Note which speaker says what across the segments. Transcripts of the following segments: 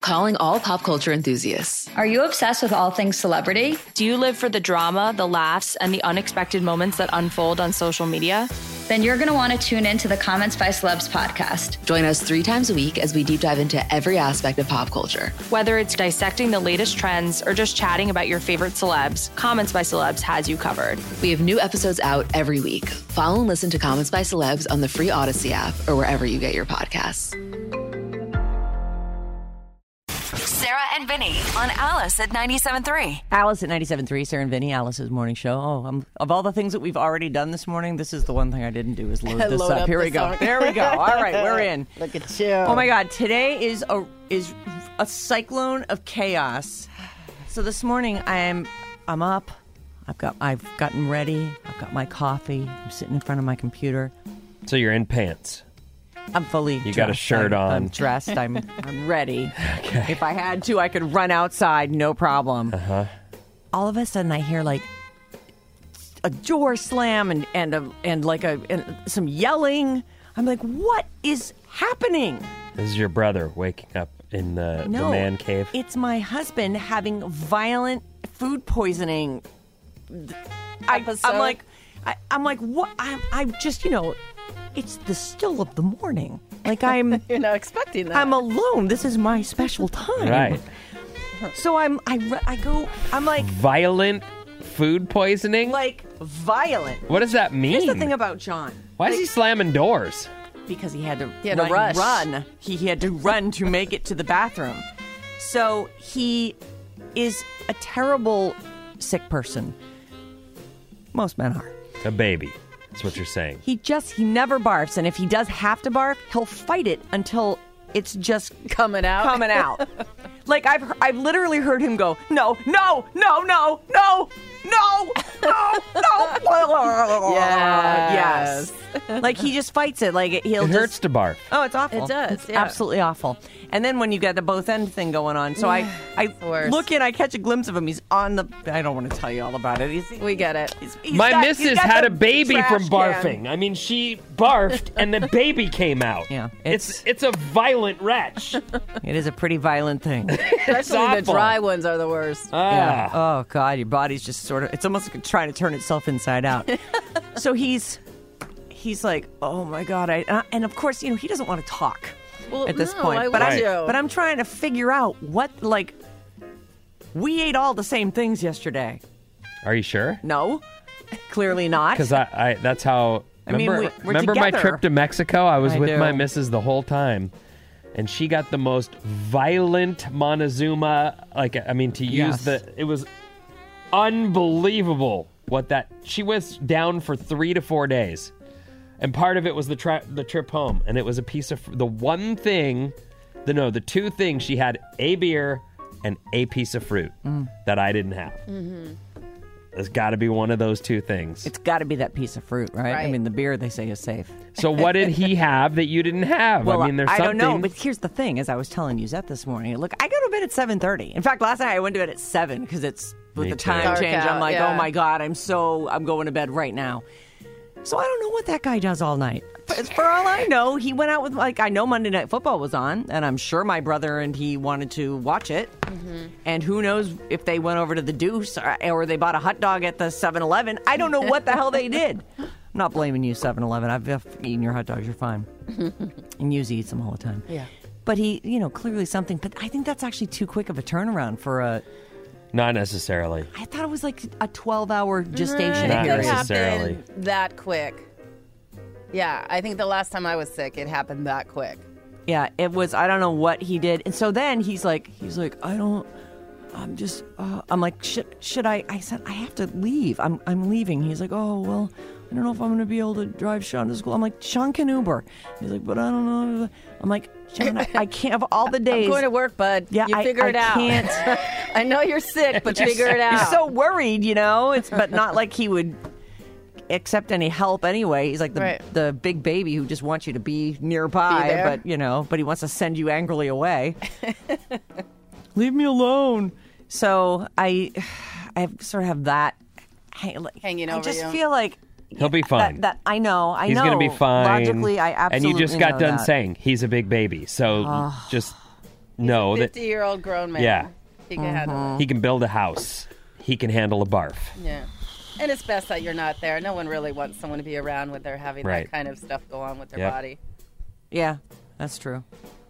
Speaker 1: Calling all pop culture enthusiasts.
Speaker 2: Are you obsessed with all things celebrity?
Speaker 3: Do you live for the drama, the laughs, and the unexpected moments that unfold on social media?
Speaker 2: Then you're going to want to tune in to the Comments by Celebs podcast.
Speaker 1: Join us 3 times a week as we deep dive into every aspect of pop culture.
Speaker 3: Whether it's dissecting the latest trends or just chatting about your favorite celebs, Comments by Celebs has you covered.
Speaker 1: We have new episodes out every week. Follow and listen to Comments by Celebs on the free Odyssey app or wherever you get your podcasts.
Speaker 4: Sarah and Vinny on Alice at 97.3.
Speaker 5: Alice at 97.3, Sarah and Vinny, Alice's morning show. Of all the things that we've already done this morning, this is the one thing I didn't do is load this up. Here we go. There we go. All right, we're in.
Speaker 6: Look at you.
Speaker 5: Oh my God, today is a cyclone of chaos. So this morning I'm up. I've gotten ready. I've got my coffee. I'm sitting in front of my computer.
Speaker 7: So you're in pants.
Speaker 5: I'm fully
Speaker 7: You
Speaker 5: dressed.
Speaker 7: got a shirt on.
Speaker 5: I'm dressed. I'm ready.
Speaker 7: Okay.
Speaker 5: If I had to, I could run outside, no problem.
Speaker 7: Uh-huh.
Speaker 5: All of a sudden, I hear like a door slam and some yelling. I'm like, what is happening?
Speaker 7: This is your brother waking up in the man cave.
Speaker 5: It's my husband having violent food poisoning. I'm like, what? I'm just, it's the still of the morning. Like I'm
Speaker 6: You're not expecting that.
Speaker 5: I'm alone. This is my special time.
Speaker 7: Right.
Speaker 5: So I'm like
Speaker 7: Violent food poisoning?
Speaker 5: like violent.
Speaker 7: What does that mean?
Speaker 5: Here's the thing about John.
Speaker 7: Why is he slamming doors?
Speaker 5: Because he had to
Speaker 6: rush.
Speaker 5: run. He had to run to make it to the bathroom. So he is a terrible sick person. Most men are.
Speaker 7: A baby. That's what you're saying.
Speaker 5: He never barfs, and if he does have to barf, he'll fight it until it's just
Speaker 6: coming out.
Speaker 5: Like I've literally heard him go, no. Yes. Like he just fights it. Like
Speaker 7: It hurts to barf.
Speaker 5: Oh, it's awful.
Speaker 6: It does,
Speaker 5: It's
Speaker 6: yeah.
Speaker 5: absolutely awful. And then when you get the both end thing going on, so I
Speaker 6: worst.
Speaker 5: look in, I catch a glimpse of him. He's on the. I don't want to tell you all about it.
Speaker 6: We get it.
Speaker 7: My missus had a baby from
Speaker 5: trash
Speaker 7: barfing.
Speaker 5: can.
Speaker 7: I mean, she barfed and the baby came out.
Speaker 5: Yeah,
Speaker 7: It's a violent wretch.
Speaker 5: It is a pretty violent thing.
Speaker 6: Especially the
Speaker 7: awful.
Speaker 6: dry ones are the worst.
Speaker 5: Yeah. Oh God, your body's just sort of. It's almost like trying to turn itself inside out. So he's like, oh my God, and of course, he doesn't want to talk at this point.
Speaker 6: Why
Speaker 5: But
Speaker 6: would you?
Speaker 5: I'm trying to figure out what we ate all the same things yesterday.
Speaker 7: Are you sure?
Speaker 5: No, clearly not.
Speaker 7: Because I that's how.
Speaker 5: I mean,
Speaker 7: Remember,
Speaker 5: we're
Speaker 7: remember my
Speaker 5: together.
Speaker 7: trip to Mexico? I was
Speaker 5: I
Speaker 7: with
Speaker 5: do.
Speaker 7: my missus the whole time, and she got the most violent Montezuma.
Speaker 5: Yes.
Speaker 7: It was unbelievable she was down for 3 to 4 days, and part of it was the trip home, and it was a piece of the 2 things she had: a beer and a piece of fruit that I didn't have. Mm-hmm. There's got to be one of those 2 things.
Speaker 5: It's got to be that piece of fruit, right? I
Speaker 6: Right.
Speaker 5: mean, the beer they say is safe.
Speaker 7: So what did he have that you didn't have?
Speaker 5: Well,
Speaker 7: I mean, there's
Speaker 5: I
Speaker 7: something.
Speaker 5: don't know, but here's the thing: as I was telling Yuzette this morning, look, I go to bed at 7:30. In fact, last night I went to bed at 7 because it's with
Speaker 7: Me
Speaker 5: the
Speaker 7: too.
Speaker 5: time
Speaker 6: Dark
Speaker 5: change.
Speaker 6: out,
Speaker 5: I'm like,
Speaker 6: yeah.
Speaker 5: oh my God, I'm going to bed right now. So I don't know what that guy does all night. But for all I know, he went out with I know Monday Night Football was on, and I'm sure my brother and he wanted to watch it. Mm-hmm. And who knows if they went over to the Deuce or they bought a hot dog at the 7-Eleven. I don't know what the hell they did. I'm not blaming you, 7-Eleven. I've eaten your hot dogs. You're fine. And Yuzi eats them all the time.
Speaker 6: Yeah.
Speaker 5: But he, clearly something. But I think that's actually too quick of a turnaround for a.
Speaker 7: Not necessarily.
Speaker 5: I thought it was like a 12-hour gestation
Speaker 7: Not
Speaker 5: period.
Speaker 7: necessarily.
Speaker 6: That quick. Yeah, I think the last time I was sick, it happened that quick.
Speaker 5: Yeah, it was. I don't know what he did, and so then he's like, I'm just. I'm like, should I? I said I have to leave. I'm leaving. He's like, oh well, I don't know if I'm going to be able to drive Sean to school. I'm like, Sean can Uber. He's like, but I don't know. I'm like, Sean, I can't have all the days.
Speaker 6: I'm going to work, bud.
Speaker 5: Yeah,
Speaker 6: you figure it out.
Speaker 5: Can't.
Speaker 6: I know you're sick, but figure it out.
Speaker 5: He's so worried, but not like he would accept any help anyway. He's like the big baby who just wants you to be nearby,
Speaker 6: Be there.
Speaker 5: but he wants to send you angrily away. Leave me alone. So I sort of have that
Speaker 6: hanging over you.
Speaker 5: I just feel like
Speaker 7: He'll be fine.
Speaker 5: That I know.
Speaker 7: He's going to be fine.
Speaker 5: Logically, I absolutely
Speaker 7: And you just got
Speaker 5: know
Speaker 7: done
Speaker 5: that.
Speaker 7: saying he's a big baby. So just know that
Speaker 6: 50-year-old grown man.
Speaker 7: Yeah.
Speaker 6: He can handle
Speaker 7: he can build a house. He can handle a barf.
Speaker 6: it. Yeah. And it's best that you're not there. No one really wants someone to be around when they're having
Speaker 7: Right.
Speaker 6: that kind of stuff go on with their
Speaker 7: Yep.
Speaker 6: body.
Speaker 5: Yeah, that's true.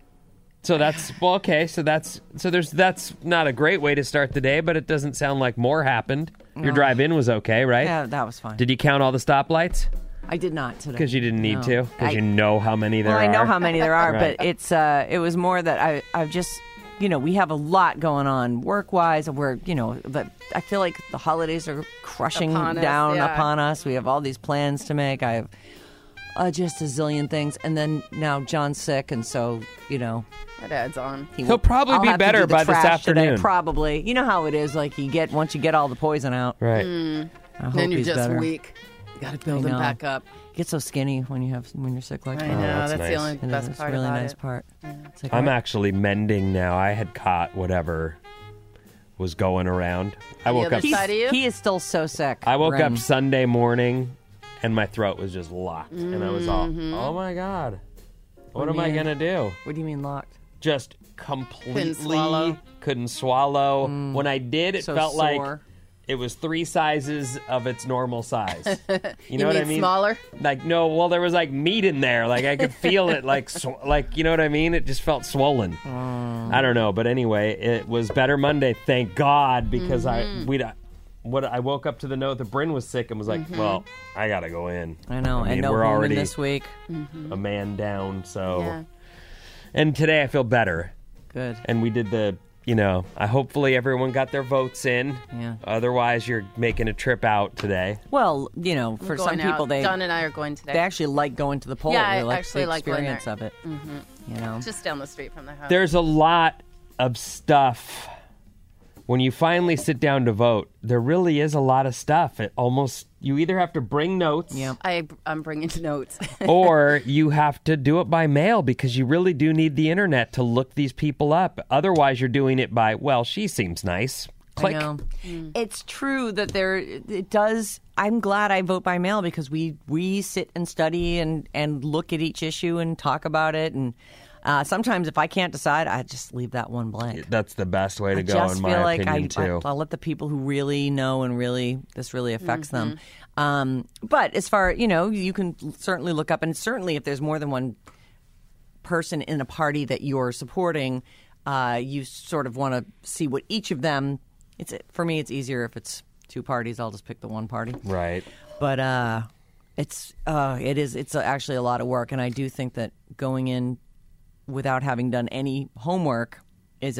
Speaker 7: So that's well, okay. So that's not a great way to start the day, but it doesn't sound like more happened. Your drive in was okay, right?
Speaker 5: Yeah, that was fine.
Speaker 7: Did you count all the stoplights?
Speaker 5: I did not today.
Speaker 7: Because you didn't need
Speaker 5: No.
Speaker 7: to. Because
Speaker 5: I-
Speaker 7: you know how many there
Speaker 5: Well,
Speaker 7: are.
Speaker 5: I know how many there are,
Speaker 7: Right.
Speaker 5: but it was more that I've just, we have a lot going on work-wise. We're, but I feel like the holidays are crushing
Speaker 6: Upon us,
Speaker 5: down
Speaker 6: yeah.
Speaker 5: upon us. We have all these plans to make. I have just a zillion things. And then now John's sick, and so,
Speaker 6: That adds on.
Speaker 7: He'll probably
Speaker 5: I'll
Speaker 7: be
Speaker 5: have to
Speaker 7: better
Speaker 5: do the
Speaker 7: by this
Speaker 5: trash today,
Speaker 7: afternoon.
Speaker 5: probably. You know how it is. Like once you get all the poison out.
Speaker 7: Right.
Speaker 5: I hope
Speaker 6: Then you're
Speaker 5: he's
Speaker 6: just
Speaker 5: better.
Speaker 6: weak. You got to build
Speaker 5: I
Speaker 6: him
Speaker 5: know.
Speaker 6: back up.
Speaker 5: You get so skinny when you're sick like
Speaker 6: I
Speaker 5: that.
Speaker 6: know.
Speaker 7: that's
Speaker 6: That's
Speaker 7: nice.
Speaker 6: the only
Speaker 5: It
Speaker 6: best
Speaker 5: is.
Speaker 6: part
Speaker 5: It's a really
Speaker 6: about
Speaker 5: nice
Speaker 6: it.
Speaker 5: part. It's like,
Speaker 7: I'm
Speaker 5: all right.
Speaker 7: actually mending now. I had caught whatever was going around. I woke
Speaker 6: other
Speaker 7: up.
Speaker 6: side of you?
Speaker 5: He is still so sick.
Speaker 7: I woke
Speaker 5: Ren.
Speaker 7: up Sunday morning, and my throat was just locked, and I was all, oh my god, what am I
Speaker 5: mean?
Speaker 7: gonna do?
Speaker 5: What do you mean locked?
Speaker 7: Just completely
Speaker 6: swallow.
Speaker 7: couldn't swallow. When I did, it
Speaker 5: So
Speaker 7: felt like
Speaker 5: sore.
Speaker 7: it was 3 sizes of its normal size. You know what I
Speaker 6: mean
Speaker 7: mean?
Speaker 6: smaller?
Speaker 7: Like no, well there was like meat in there. Like I could feel it. Like you know what I mean? It just felt swollen. I don't know, but anyway, it was better Monday. Thank God, because I woke up to the note that Bryn was sick and was like, well, I gotta go in.
Speaker 5: I know.
Speaker 7: I mean,
Speaker 5: and no
Speaker 7: we're
Speaker 5: Holman
Speaker 7: already
Speaker 5: this week.
Speaker 7: a man down. So,
Speaker 6: Yeah.
Speaker 7: and today I feel better.
Speaker 5: Good.
Speaker 7: And we did hopefully everyone got their votes in.
Speaker 5: Yeah.
Speaker 7: Otherwise, you're making a trip out today.
Speaker 5: Well, for some
Speaker 6: Going out.
Speaker 5: people, they
Speaker 6: John and I are going today.
Speaker 5: actually like going to the poll.
Speaker 6: Yeah, I
Speaker 5: they like
Speaker 6: actually
Speaker 5: the
Speaker 6: like going
Speaker 5: experience
Speaker 6: there.
Speaker 5: of it.
Speaker 6: Just down the street from the house.
Speaker 7: There's a lot of stuff. When you finally sit down to vote, there really is a lot of stuff. You either have to bring notes
Speaker 5: Yep.
Speaker 6: I'm bringing notes.
Speaker 7: or you have to do it by mail because you really do need the internet to look these people up. Otherwise, you're doing it by, well, she seems nice. Click.
Speaker 5: I know. It's true that it does. I'm glad I vote by mail because we sit and study and look at each issue and talk about it. And sometimes if I can't decide, I just leave that one blank.
Speaker 7: That's the best way to
Speaker 5: I
Speaker 7: go,
Speaker 5: just
Speaker 7: in
Speaker 5: feel
Speaker 7: my
Speaker 5: like
Speaker 7: opinion, too.
Speaker 5: I'll let the people who really know and this really affects them. But as far, you can certainly look up, and certainly if there's more than one person in a party that you're supporting, you sort of want to see what each of them. For me, it's easier if it's 2 parties. I'll just pick the one party.
Speaker 7: Right.
Speaker 5: But it's actually a lot of work, and I do think that going in without having done any homework it's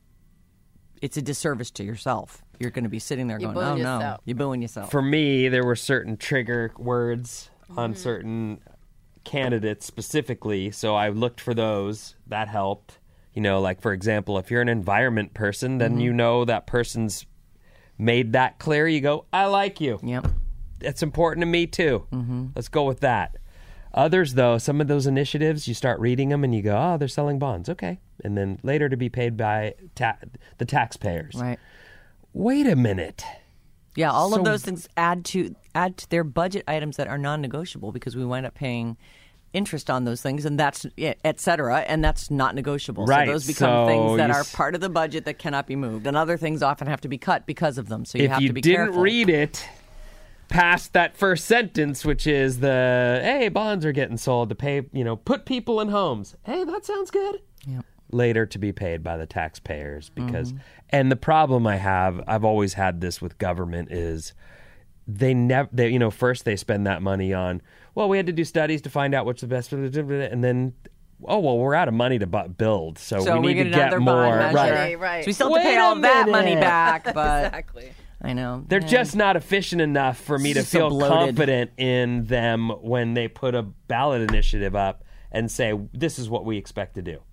Speaker 5: a disservice to yourself. You're going to be sitting there going, "Oh no,
Speaker 6: yourself.
Speaker 5: you're booing yourself."
Speaker 7: For me, there were certain trigger words on certain candidates specifically, so I looked for those. That helped. Like, for example, if you're an environment person, then you know that person's made that clear. You go, I like you.
Speaker 5: Yep.
Speaker 7: It's important to me, too. Let's go with that. Others, though, some of those initiatives, you start reading them and you go, oh, they're selling bonds. Okay. And then later to be paid by the taxpayers.
Speaker 5: Right.
Speaker 7: Wait a minute.
Speaker 5: Yeah, all
Speaker 7: So-
Speaker 5: of those things add to their budget items that are non-negotiable because we wind up paying interest on those things, and that's et cetera, and that's not negotiable.
Speaker 7: Right,
Speaker 5: So those become
Speaker 7: so
Speaker 5: things that
Speaker 7: you
Speaker 5: are part of the budget that cannot be moved, and other things often have to be cut because of them. So you
Speaker 7: If
Speaker 5: have
Speaker 7: you
Speaker 5: to be
Speaker 7: didn't
Speaker 5: careful.
Speaker 7: read it past that first sentence, which is hey, bonds are getting sold to pay, put people in homes. Hey, that sounds good.
Speaker 5: Yep.
Speaker 7: Later to be paid by the taxpayers because, and the problem I've always had this with government is first they spend that money on, well, we had to do studies to find out what's the best, and then, oh, well, we're out of money to build, so we need to
Speaker 5: get
Speaker 7: get
Speaker 5: another
Speaker 7: more.
Speaker 5: bond measure.
Speaker 6: Right.
Speaker 5: So we still have to
Speaker 7: Wait
Speaker 5: pay
Speaker 7: a
Speaker 5: all that money
Speaker 7: minute.
Speaker 5: back, but
Speaker 6: Exactly.
Speaker 5: I know.
Speaker 7: They're just not efficient enough for me to
Speaker 5: Just so
Speaker 7: feel
Speaker 5: bloated.
Speaker 7: confident in them when they put a ballot initiative up and say, this is what we expect to do.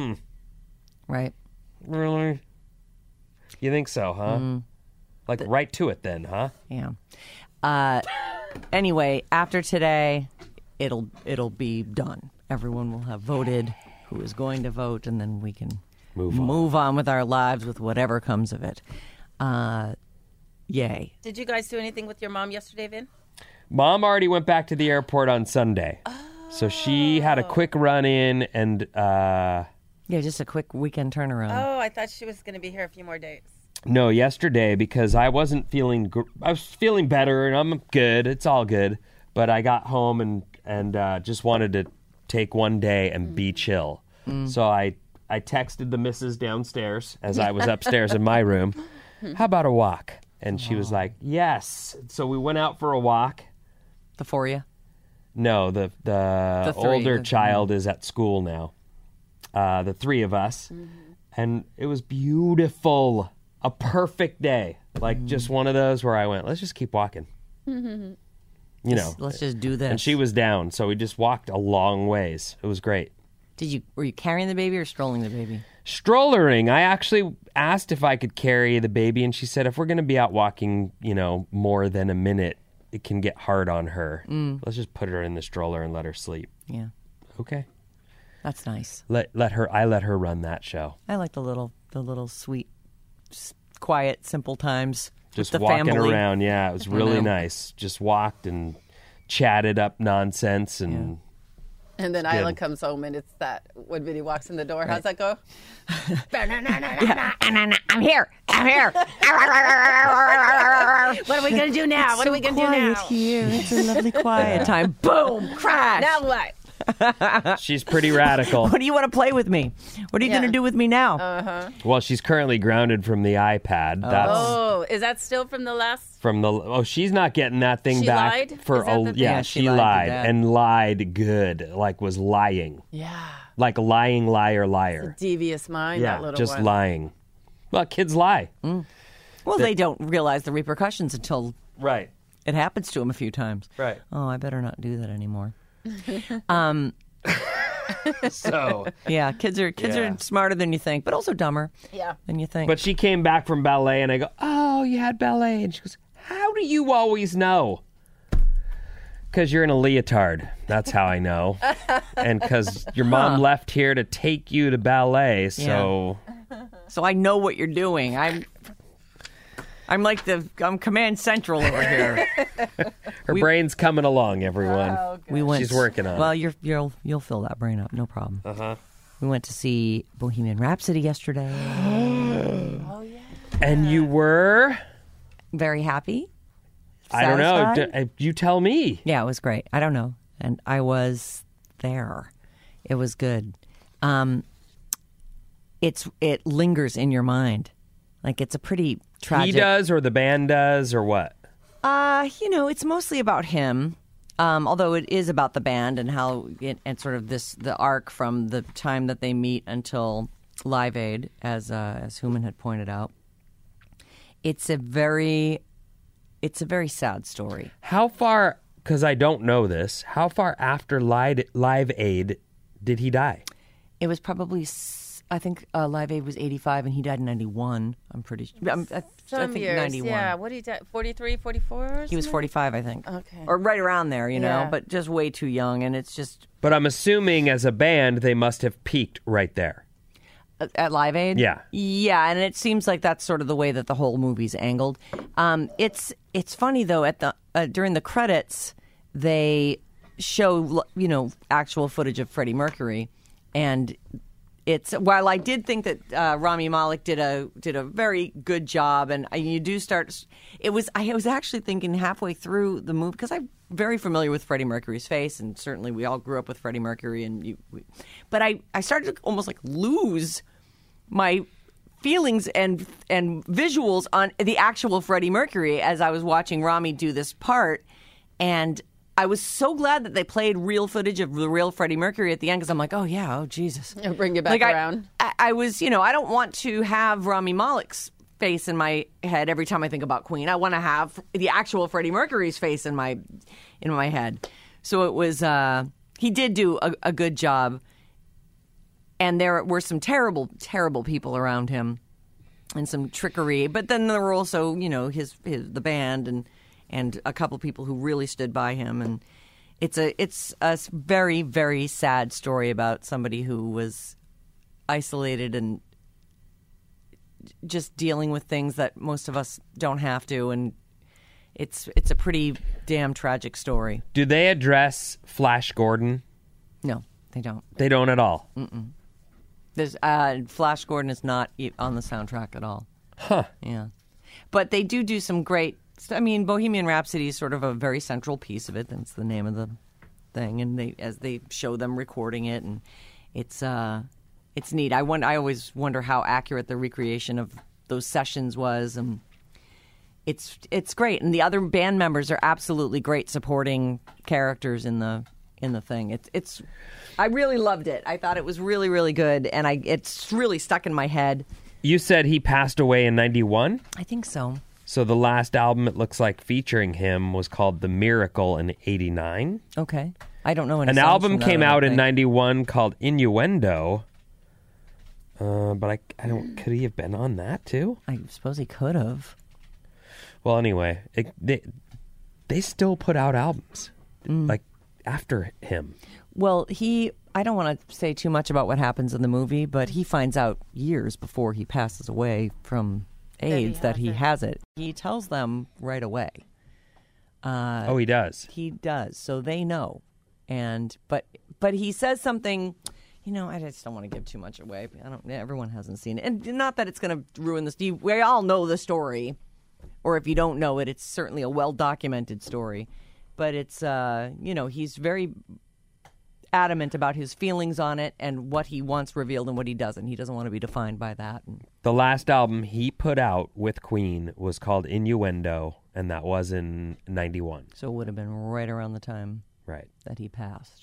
Speaker 5: Right.
Speaker 7: Really? You think so, huh? Like, right to it then, huh?
Speaker 5: Yeah. Anyway, after today, it'll be done. Everyone will have voted who is going to vote, and then we can move on with our lives with whatever comes of it. Yay.
Speaker 6: Did you guys do anything with your mom yesterday, Vin?
Speaker 7: Mom already went back to the airport on Sunday. So she had a quick run in and
Speaker 5: Yeah, just a quick weekend turnaround.
Speaker 6: Oh, I thought she was going to be here a few more days.
Speaker 7: No, yesterday, because I wasn't feeling... I was feeling better, and I'm good. It's all good. But I got home and just wanted to take one day and be chill. So I texted the missus downstairs as I was upstairs in my room. How about a walk? And she was like, yes. So we went out for a walk.
Speaker 5: The four of you?
Speaker 7: No, the
Speaker 5: three.
Speaker 7: older child is at school now. The three of us. And it was beautiful. A perfect day. Like just one of those where I went, let's just keep walking. You know.
Speaker 5: Let's just do this.
Speaker 7: And she was down, so we just walked a long ways. It was great.
Speaker 5: Were you carrying the baby or strolling the baby?
Speaker 7: Strollering. I actually asked if I could carry the baby, and she said if we're going to be out walking, more than a minute, it can get hard on her. Let's just put her in the stroller and let her sleep.
Speaker 5: Yeah.
Speaker 7: Okay.
Speaker 5: That's nice.
Speaker 7: I let her run that show.
Speaker 5: I like the little sweet, quiet, simple times.
Speaker 7: Just
Speaker 5: with the
Speaker 7: walking
Speaker 5: family.
Speaker 7: around. Yeah, it was really nice. Just walked and chatted up nonsense and.
Speaker 6: Yeah. And then Isla comes home, and it's that when Vinny walks in the door. How's that go?
Speaker 5: I'm here.
Speaker 6: What are we going to do now? What are we going to do now?
Speaker 5: Here. It's a lovely quiet time. Boom! Crash!
Speaker 6: Now what?
Speaker 7: She's pretty radical.
Speaker 5: What do you want to play with me? What are you going to do with me now?
Speaker 7: Well, she's currently grounded from the iPad. That's
Speaker 6: Oh, is that still from the last?
Speaker 7: from the. Oh, she's not getting that thing
Speaker 6: She
Speaker 7: back
Speaker 6: lied?
Speaker 7: for
Speaker 6: Is that the thing?
Speaker 5: Yeah,
Speaker 7: she
Speaker 5: she lied to
Speaker 7: lied
Speaker 5: Dad.
Speaker 7: and lied good, like was lying,
Speaker 6: Yeah.
Speaker 7: like lying liar.
Speaker 6: Devious mind, that little
Speaker 7: just
Speaker 6: one.
Speaker 7: lying. Well, kids lie.
Speaker 5: Well, they don't realize the repercussions until
Speaker 7: Right.
Speaker 5: it happens to them a few times.
Speaker 7: Right.
Speaker 5: Oh, I better not do that anymore.
Speaker 7: So,
Speaker 5: Yeah, kids are smarter than you think, but also dumber
Speaker 6: Yeah.
Speaker 5: than you think.
Speaker 7: but she came back from ballet, and I go, "Oh, you had ballet," and she goes, "How do you always know?" Because you're in a leotard. That's how I know. And because your mom left here to take you to ballet, so
Speaker 5: So I know what you're doing. I'm like I'm Command Central over here.
Speaker 7: her brain's coming along. Everyone,
Speaker 5: We went.
Speaker 7: she's working on it.
Speaker 5: Well, you'll fill that brain up, no problem. We went to see Bohemian Rhapsody yesterday.
Speaker 7: And you were?
Speaker 5: Very happy.
Speaker 7: I don't know.
Speaker 5: Satisfied?
Speaker 7: You tell me.
Speaker 5: Yeah, it was great. I don't know, and I was there. It was good. It lingers in your mind, like it's a pretty tragic.
Speaker 7: He does, or the band does, or what?
Speaker 5: It's mostly about him. Although it is about the band and how and sort of the arc from the time that they meet until Live Aid, as Human had pointed out. It's a very sad story.
Speaker 7: How far? Because I don't know this. How far after Live Aid did he die?
Speaker 5: It was probably, I think Live Aid was 85 and he died in 91. I'm pretty sure. I
Speaker 6: Some
Speaker 5: think
Speaker 6: years,
Speaker 5: 91.
Speaker 6: yeah. What did he die? 43, 44?
Speaker 5: He was 45, I think.
Speaker 6: Okay.
Speaker 5: Or right around there, you know,
Speaker 6: Yeah.
Speaker 5: but just way too young. And it's just,
Speaker 7: But I'm assuming as a band, they must have peaked right there.
Speaker 5: at Live Aid?
Speaker 7: Yeah.
Speaker 5: Yeah, and it seems like that's sort of the way that the whole movie's angled. It's funny, though, at the during the credits, they show, actual footage of Freddie Mercury. And it's while I did think that Rami Malek did a very good job, and you do start. I was actually thinking halfway through the movie because I'm very familiar with Freddie Mercury's face, and certainly we all grew up with Freddie Mercury, but I started to almost like lose my feelings and visuals on the actual Freddie Mercury as I was watching Rami do this part, and I was so glad that they played real footage of the real Freddie Mercury at the end because I'm like, oh yeah, oh Jesus,
Speaker 6: It'll bring you back around.
Speaker 5: I was, I don't want to have Rami Malek's face in my head every time I think about Queen. I want to have the actual Freddie Mercury's face in my head. So it was. He did do a good job, and there were some terrible, terrible people around him, and some trickery. But then there were also, the band and a couple people who really stood by him, and it's a very, very sad story about somebody who was isolated and just dealing with things that most of us don't have to, and it's a pretty damn tragic story.
Speaker 7: Do they address Flash Gordon?
Speaker 5: No, they don't.
Speaker 7: They don't at all.
Speaker 5: There's Flash Gordon is not on the soundtrack at all.
Speaker 7: Huh.
Speaker 5: Yeah. But they do some great... I mean, Bohemian Rhapsody is sort of a very central piece of it. That's the name of the thing. And as they show them recording it, and it's neat. I always wonder how accurate the recreation of those sessions was, and it's great. And the other band members are absolutely great supporting characters in the thing. I really loved it. I thought it was really, really good, and it's really stuck in my head.
Speaker 7: You said he passed away in 91?
Speaker 5: I think so.
Speaker 7: So the last album, it looks like, featuring him was called The Miracle in 89.
Speaker 5: Okay. I don't know any
Speaker 7: An
Speaker 5: songs
Speaker 7: album
Speaker 5: from that,
Speaker 7: came
Speaker 5: I don't
Speaker 7: out in
Speaker 5: think.
Speaker 7: 91 called Innuendo. But I don't... Could he have been on that, too?
Speaker 5: I suppose he could have.
Speaker 7: Well, anyway, they still put out albums, like, after him.
Speaker 5: Well, I don't want to say too much about what happens in the movie, but he finds out years before he passes away from AIDS that he has it. He tells them right away.
Speaker 7: Oh, he does?
Speaker 5: He does, so they know. But he says something, I just don't want to give too much away. Everyone hasn't seen it. And not that it's going to ruin this. We all know the story. Or if you don't know it, it's certainly a well-documented story. But it's, he's very adamant about his feelings on it and what he wants revealed and what he doesn't. He doesn't want to be defined by that.
Speaker 7: The last album he put out with Queen was called Innuendo, and that was in 91.
Speaker 5: So it would have been right around the time
Speaker 7: Right.
Speaker 5: that he passed.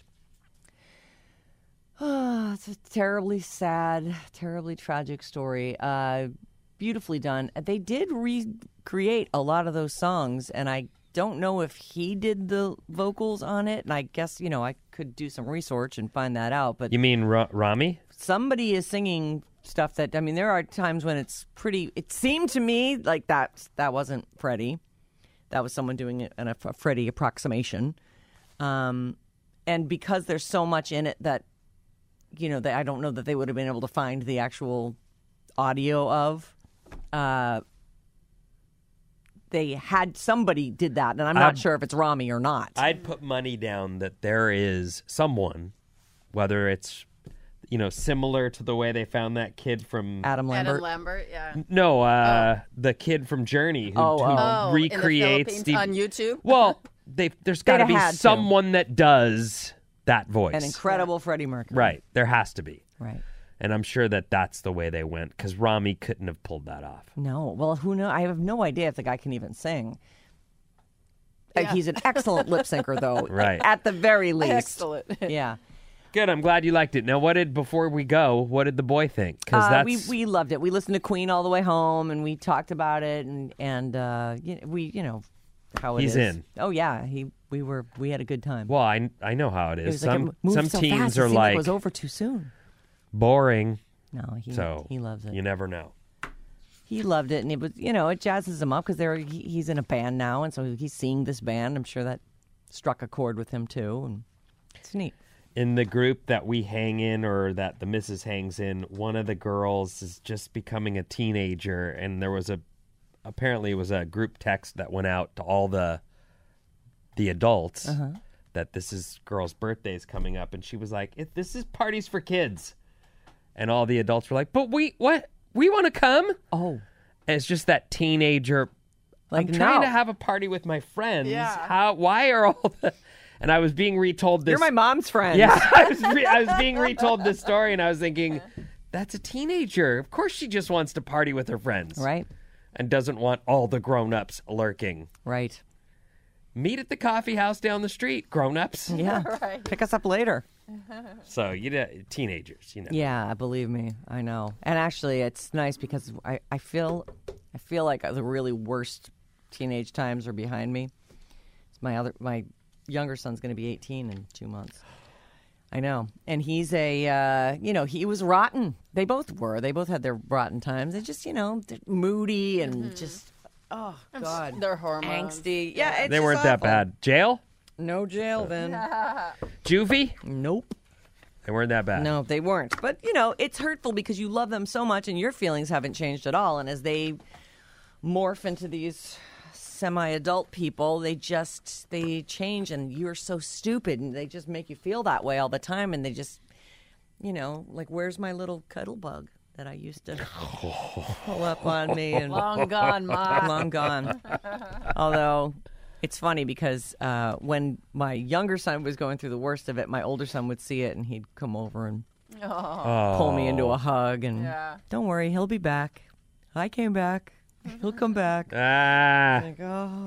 Speaker 5: Oh, it's a terribly sad, terribly tragic story. Beautifully done. They did recreate a lot of those songs, and I don't know if he did the vocals on it. And I guess, I could do some research and find that out. But
Speaker 7: You mean Rami?
Speaker 5: somebody is singing stuff that, there are times when it seemed to me like that wasn't Freddie. That was someone doing it in a Freddie approximation. And because there's so much in it that, that I don't know that they would have been able to find the actual audio of. They had somebody did that, and I'm not sure if it's Rami or not.
Speaker 7: I'd put money down that there is someone, whether it's, similar to the way they found that kid from...
Speaker 5: Adam Lambert.
Speaker 6: Adam Lambert, yeah.
Speaker 7: No, the kid from Journey who recreates
Speaker 6: in the Philippines on YouTube.
Speaker 7: Well, there's got to
Speaker 5: They'd
Speaker 7: be
Speaker 5: have had to.
Speaker 7: someone that does that voice.
Speaker 5: An incredible Freddie Mercury.
Speaker 7: Right, there has to be.
Speaker 5: Right.
Speaker 7: And I'm sure that's the way they went, because Rami couldn't have pulled that off.
Speaker 5: No. Well, who knows? I have no idea if the guy can even sing.
Speaker 6: Yeah.
Speaker 5: He's an excellent lip syncer, though.
Speaker 7: Right.
Speaker 5: At the very least.
Speaker 6: Excellent.
Speaker 5: Yeah.
Speaker 7: Good, I'm glad you liked it. Now, before we go, what did the boy think? Because
Speaker 5: we loved it. We listened to Queen all the way home, and we talked about it, and how it is.
Speaker 7: He's in.
Speaker 5: Oh yeah, we had a good time.
Speaker 7: Well, I know how it
Speaker 5: It
Speaker 7: is.
Speaker 5: was like it moved
Speaker 7: Some
Speaker 5: so
Speaker 7: teens
Speaker 5: fast, it
Speaker 7: are
Speaker 5: seemed
Speaker 7: like
Speaker 5: it was over too soon.
Speaker 7: boring.
Speaker 5: No, he loves it.
Speaker 7: You never know.
Speaker 5: He loved it, and it was it jazzes him up because he's in a band now, and so he's seeing this band. I'm sure that struck a chord with him too, and it's neat.
Speaker 7: In the group that we hang in, or that the missus hangs in, one of the girls is just becoming a teenager, and there was apparently it was a group text that went out to all the adults that this girl's birthday is coming up, and she was like, "This is parties for kids," and all the adults were like, "But we want to come."
Speaker 5: Oh,
Speaker 7: and it's just that teenager.
Speaker 5: like
Speaker 7: I'm trying
Speaker 5: no.
Speaker 7: to have a party with my friends.
Speaker 6: Yeah.
Speaker 7: Why are all the... And I was being retold this.
Speaker 5: You're my mom's friend.
Speaker 7: Yeah, I was being retold this story, and I was thinking, that's a teenager. Of course she just wants to party with her friends.
Speaker 5: Right.
Speaker 7: And doesn't want all the grown-ups lurking.
Speaker 5: Right.
Speaker 7: Meet at the coffee house down the street, grown-ups.
Speaker 5: Yeah.
Speaker 6: Right.
Speaker 5: Pick us up later.
Speaker 7: So, teenagers,
Speaker 5: Yeah, believe me, I know. And actually, it's nice because I feel like the really worst teenage times are behind me. It's my younger son's going to be 18 in 2 months. I know. And he's he was rotten. They both were. They both had their rotten times. They just, moody and just, oh, God.
Speaker 6: Their hormones.
Speaker 5: Angsty. Yeah, it's
Speaker 7: They
Speaker 5: just
Speaker 7: weren't that
Speaker 5: awful.
Speaker 7: bad. Jail?
Speaker 5: No jail, then.
Speaker 7: Juvie?
Speaker 5: Nope.
Speaker 7: They weren't that bad.
Speaker 5: No, they weren't. But, it's hurtful because you love them so much and your feelings haven't changed at all. And as they morph into these semi-adult people, they change, and you're so stupid, and they just make you feel that way all the time, and they just you know, like, where's my little cuddle bug that I used to pull up on me? And
Speaker 6: Long gone, Ma.
Speaker 5: long gone. Although it's funny because when my younger son was going through the worst of it, my older son would see it and he'd come over and pull me into a hug and don't worry, he'll be back. I came back. He'll come back. Like,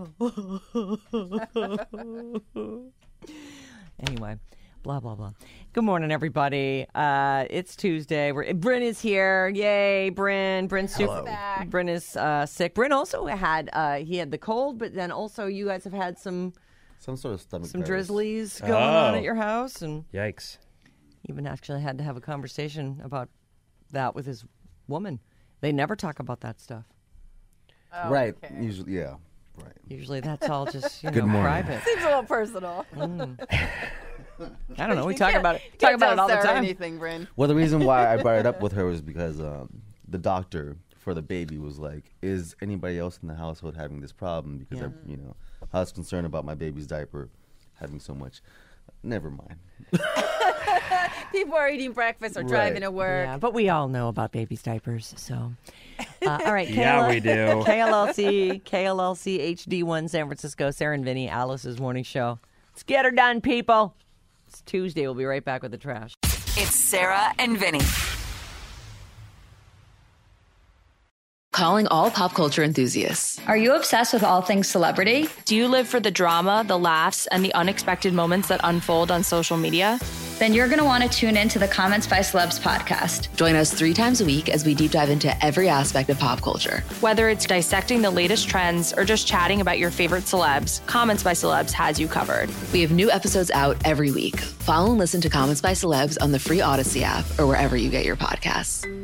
Speaker 5: Anyway, blah, blah, blah. Good morning, everybody. It's Tuesday. Bryn is here. Yay, Bryn. Bryn's super back. Bryn is sick. Bryn also had he had the cold, but then also you guys have had some
Speaker 8: sort of stomach
Speaker 5: drizzlies going on at your house, and
Speaker 7: Yikes.
Speaker 5: even actually had to have a conversation about that with his woman. They never talk about that stuff.
Speaker 6: Oh,
Speaker 8: right.
Speaker 6: okay.
Speaker 8: Usually, yeah. Right.
Speaker 5: Usually that's all just
Speaker 8: Good morning.
Speaker 5: private.
Speaker 6: Seems a little personal.
Speaker 5: I don't know. We talk about it.
Speaker 6: Can't
Speaker 5: Talk about it
Speaker 6: tell
Speaker 5: all the
Speaker 6: Sarah
Speaker 5: time.
Speaker 6: anything, Bryn.
Speaker 8: Well, the reason why I brought it up with her was because the doctor for the baby was like, "Is anybody else in the household having this problem?" Because I was concerned about my baby's diaper having so much. Never mind.
Speaker 6: People are eating breakfast or driving to work.
Speaker 5: Yeah, but we all know about babies' diapers. So, all right.
Speaker 7: Yeah, we do.
Speaker 5: KLLC HD1 San Francisco. Sarah and Vinny, Alice's morning show. Let's get her done, people. It's Tuesday. We'll be right back with the trash.
Speaker 4: It's Sarah and Vinny.
Speaker 1: Calling all pop culture enthusiasts.
Speaker 2: Are you obsessed with all things celebrity?
Speaker 3: Do you live for the drama, the laughs, and the unexpected moments that unfold on social media?
Speaker 2: Then you're going to want to tune in to the Comments by Celebs podcast.
Speaker 1: Join us 3 times a week as we deep dive into every aspect of pop culture.
Speaker 3: Whether it's dissecting the latest trends or just chatting about your favorite celebs, Comments by Celebs has you covered.
Speaker 1: We have new episodes out every week. Follow and listen to Comments by Celebs on the free Odyssey app or wherever you get your podcasts.